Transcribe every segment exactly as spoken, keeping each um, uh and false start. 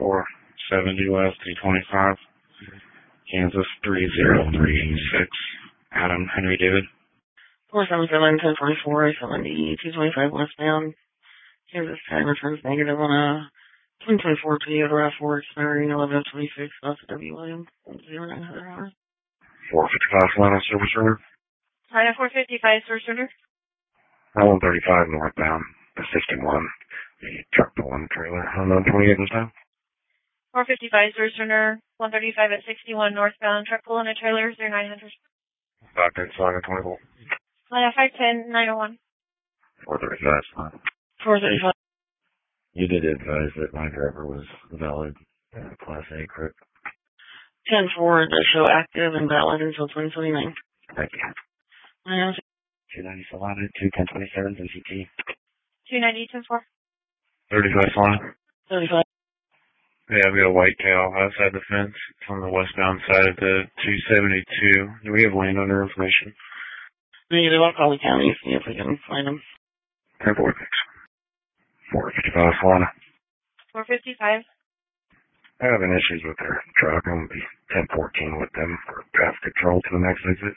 four seventy West, two twenty-five, Kansas, three zero three six. Adam Henry David. four seven seven, ten forty-four, seventy, two twenty-five westbound. Kansas time returns negative on a twenty twenty-four Toyota RAV four expiring eleven twenty-six, South W. William, zero nine hundred hours. four fifty-five Solana Service Center. China four fifty-five Service Center. one thirty-five northbound, the sixty-one. The truck pulling trailer, unknown twenty-eight this time. four fifty-five Service Center, one thirty-five at sixty-one northbound, truck pulling a trailer, zero nine hundred. five ten Solana twenty-four. China five ten, nine oh one. four thirty-five. four thirty-five. You did advise that my driver was valid, uh, Class A, correct? ten four, the show active and valid until twenty twenty-nine. Thank you. Miles. two ninety Solana, two ten twenty-seven, M C T. two ninety, ten four. thirty-five Solana. thirty-five. Yeah, I've got a white tail outside the fence. It's on the westbound side of the two seventy-two. Do we have landowner information? Negative, I'll call the county, see if we can find them. ten four six. four fifty-five Solana. four fifty-five. I'm having issues with their truck. I'm going to be ten fourteen with them for traffic control to the next exit.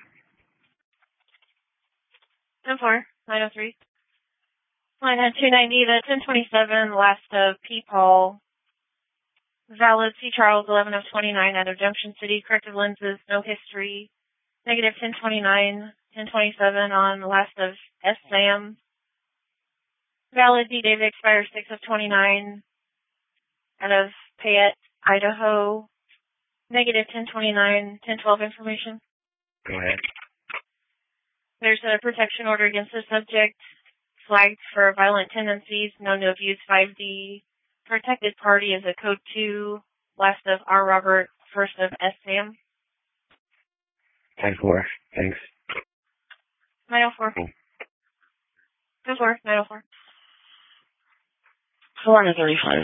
ten four, nine oh three. Line at two ninety, the ten twenty-seven, last of Peepaw. Valid C. Charles, eleven of twenty-nine, out of Junction City. Corrective lenses, no history. Negative ten twenty-nine, ten twenty-seven on the last of S. Sam. Valid D. David expires six of twenty-nine, out of Payette, Idaho. Negative ten twenty-nine, ten twelve information. Go ahead. There's a protection order against the subject, flagged for violent tendencies, known to have used five D. Protected party is a code two, last of R. Robert, first of S. Sam. ten four. Thanks. nine oh four. Cool. ten four, nine oh four. Solana thirty-five.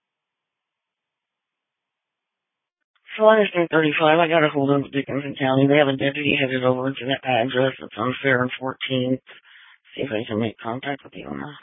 Solana thirty-five, I got a hold of Dickinson County. They have a deputy headed over to that address. It's on Fair and fourteenth. See if I can make contact with you on that.